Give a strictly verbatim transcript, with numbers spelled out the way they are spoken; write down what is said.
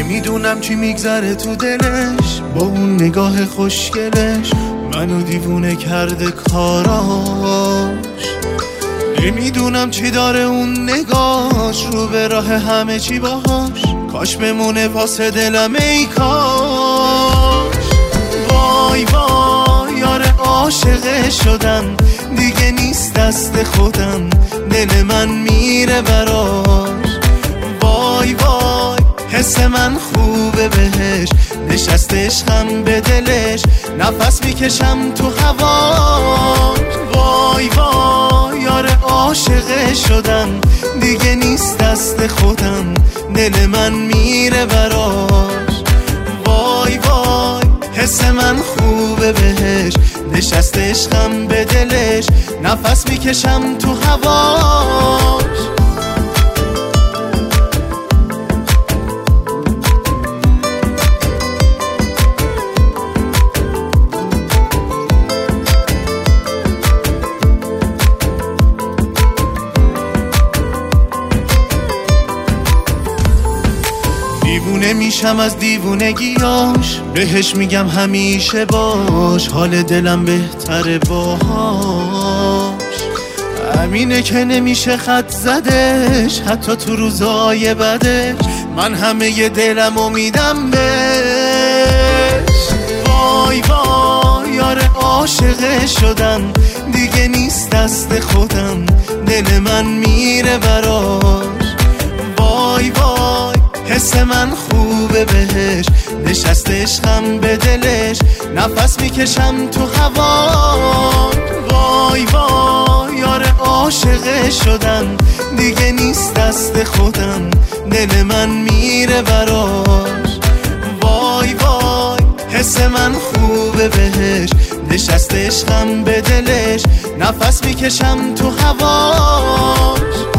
نمیدونم چی میگذره تو دلش، با اون نگاه خوشگلش منو دیوونه کرده کاراش. نمیدونم چی داره اون نگاش، رو به راه همه چی باهاش، کاش بمونه واسه دلم ای کاش. وای وای یار عاشق شدم، دیگه نیست دست خودم، دل من میره براش. وای وای حس من خوبه بهش، نشستش هم به دلش، نفس میکشم تو هواش. وای وای یار عاشق شدم، دیگه نیست دست خودم، دل من میره براش. وای وای حس من خوبه بهش، نشستش هم به دلش، نفس میکشم تو هواش. دیوونه میشم از دیوونگیاش، بهش میگم همیشه باش، حال دلم بهتره باهاش. همینه که نمیشه خط زدش، حتی تو روزای بدش، من همه دلم امیدم بهش. وای وای یار عاشق شدم، دیگه نیست دست خودم، دل من میره براش. وای وای حس من خوبه بهش، نشستش هم به دلش، نفس میکشم تو هوا. وای وای یار عاشق شدم، دیگه نیست دست خودم، دل من میره براش. وای وای حس من خوبه بهش، نشستش هم به دلش، نفس میکشم تو هواش.